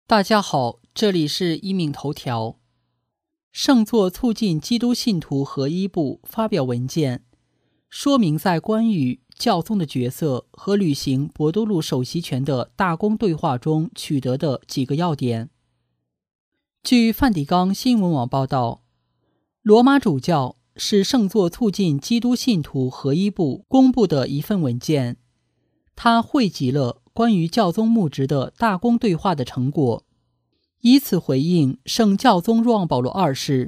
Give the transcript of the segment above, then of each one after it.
大家好，这里是一命头条。圣座促进基督信徒合一部发表文件，说明在关于教宗的角色和履行伯多禄首席权的大公对话中取得的几个要点。据梵蒂冈新闻网报道，罗马主教是圣座促进基督信徒合一部公布的一份文件，它汇集了关于教宗牧职的大公对话的成果，以此回应圣教宗若望保罗二世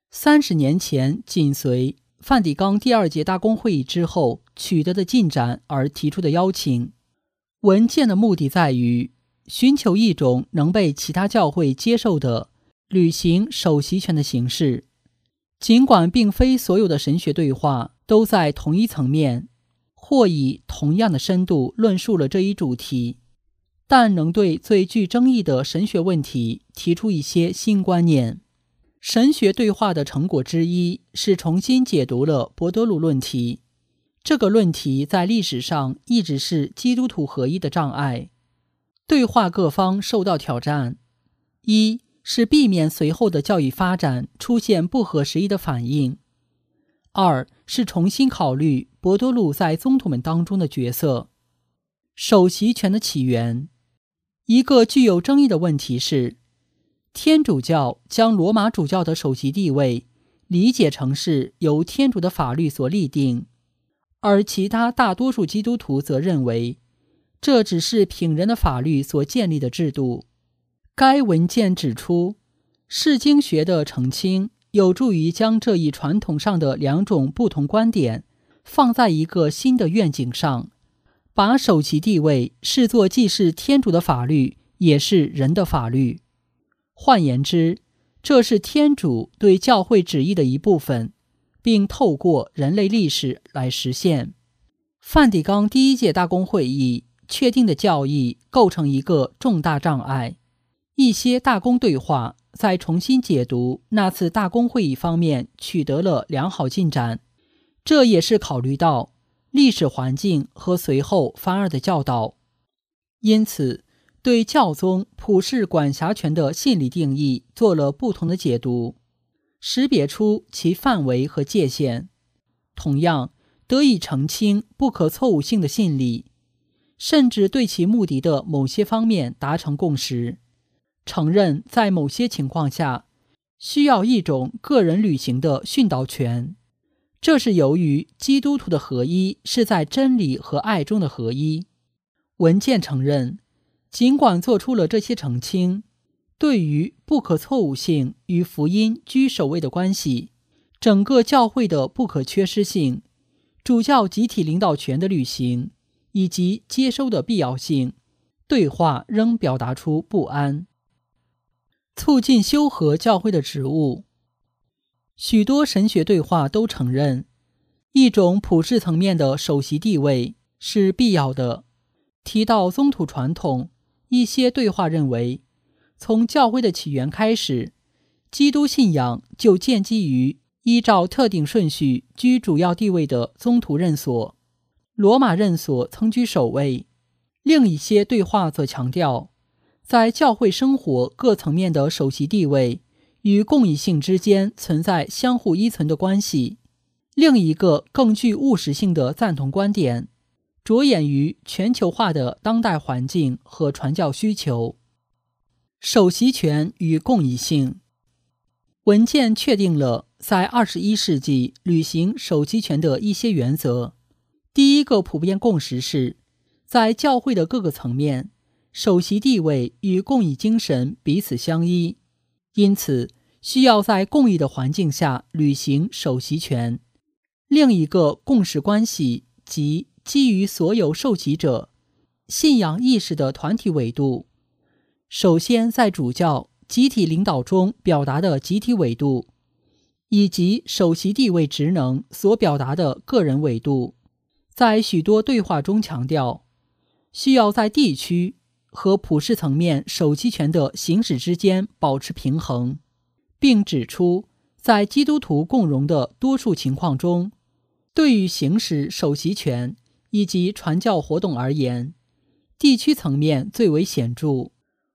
30年前紧随梵蒂冈第2届大公会议之后取得的进展而提出的邀请。文件的目的在于寻求一种能被其他教会接受的履行首席权的形式。尽管并非所有的神学对话都在同一层面或以同样的深度论述了这一主题，但能对最具争议的神学问题提出一些新观念。神学对话的成果之一是重新解读了伯多禄论题。这个论题在历史上一直是基督徒合一的障碍。对话各方受到挑战：一是避免随后的教义发展出现不合时宜的反应；二是重新考虑伯多禄在宗徒们当中的角色。首席权的起源。一个具有争议的问题是，天主教将罗马主教的首席地位理解成是由天主的法律所立定，而其他大多数基督徒则认为这只是凭人的法律所建立的制度。该文件指出，释经学的澄清有助于将这一传统上的两种不同观点放在一个新的愿景上，把首席地位视作既是天主的法律也是人的法律。换言之，这是天主对教会旨意的一部分，并透过人类历史来实现。梵蒂冈第1届大公会议确定的教义构成一个重大障碍。一些大公对话在重新解读那次大公会议方面取得了良好进展，这也是考虑到历史环境和随后反尔的教导。因此，对教宗普世管辖权的信理定义做了不同的解读，识别出其范围和界限，同样得以澄清不可错误性的信理，甚至对其目的的某些方面达成共识，承认在某些情况下需要一种个人履行的训导权。这是由于基督徒的合一是在真理和爱中的合一。文件承认，尽管做出了这些澄清，对于不可错误性与福音居首位的关系，整个教会的不可缺失性，主教集体领导权的履行以及接收的必要性，对话仍表达出不安。促进修和教会的职务。许多神学对话都承认，一种普世层面的首席地位是必要的。提到宗徒传统，一些对话认为，从教会的起源开始，基督信仰就建基于依照特定顺序居主要地位的宗徒任所，罗马任所曾居首位。另一些对话则强调，在教会生活各层面的首席地位与共议性之间存在相互依存的关系。另一个更具务实性的赞同观点，着眼于全球化的当代环境和传教需求。首席权与共议性。文件确定了在21世纪履行首席权的一些原则。第一个普遍共识是，在教会的各个层面，首席地位与共议精神彼此相依，因此需要在共议的环境下履行首席权。另一个共识关系即基于所有受洗者信仰意识的团体纬度，首先在主教集体领导中表达的集体纬度，以及首席地位职能所表达的个人纬度。在许多对话中强调，需要在地区和普世层面首席权的行使之间保持平衡，并指出，在基督徒共荣的多数情况中，对于行使首席权以及传教活动而言，地区层面最为显著。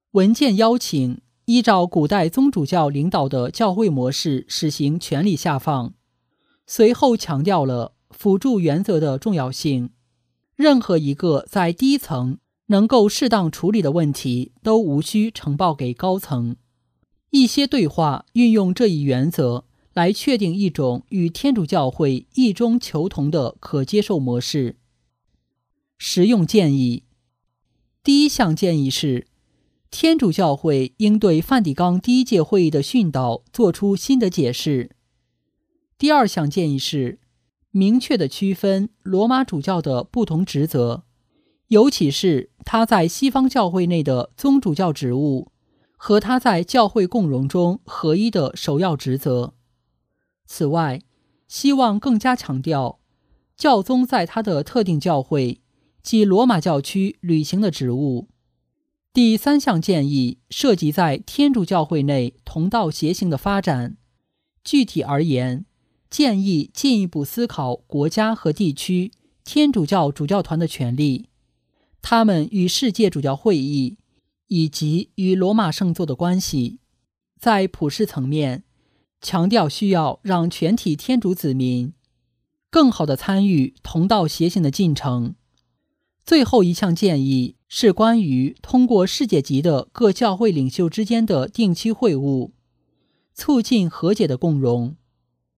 文件邀请依照古代宗主教领导的教会模式实行权力下放，随后强调了辅助原则的重要性。任何一个在低层能够适当处理的问题都无需呈报给高层。一些对话运用这一原则来确定一种与天主教会异中求同的可接受模式。实用建议。第一项建议是，天主教会应对梵蒂冈第一届会议的训导做出新的解释。第二项建议是，明确地区分罗马主教的不同职责，尤其是他在西方教会内的宗主教职务和他在教会共荣中合一的首要职责。此外，希望更加强调教宗在他的特定教会即罗马教区履行的职务。第三项建议涉及在天主教会内同道协行的发展。具体而言，建议进一步思考国家和地区天主教主教团的权利，他们与世界主教会议以及与罗马圣座的关系。在普世层面，强调需要让全体天主子民更好地参与同道协行的进程。最后一项建议是关于通过世界级的各教会领袖之间的定期会晤，促进和解的共荣。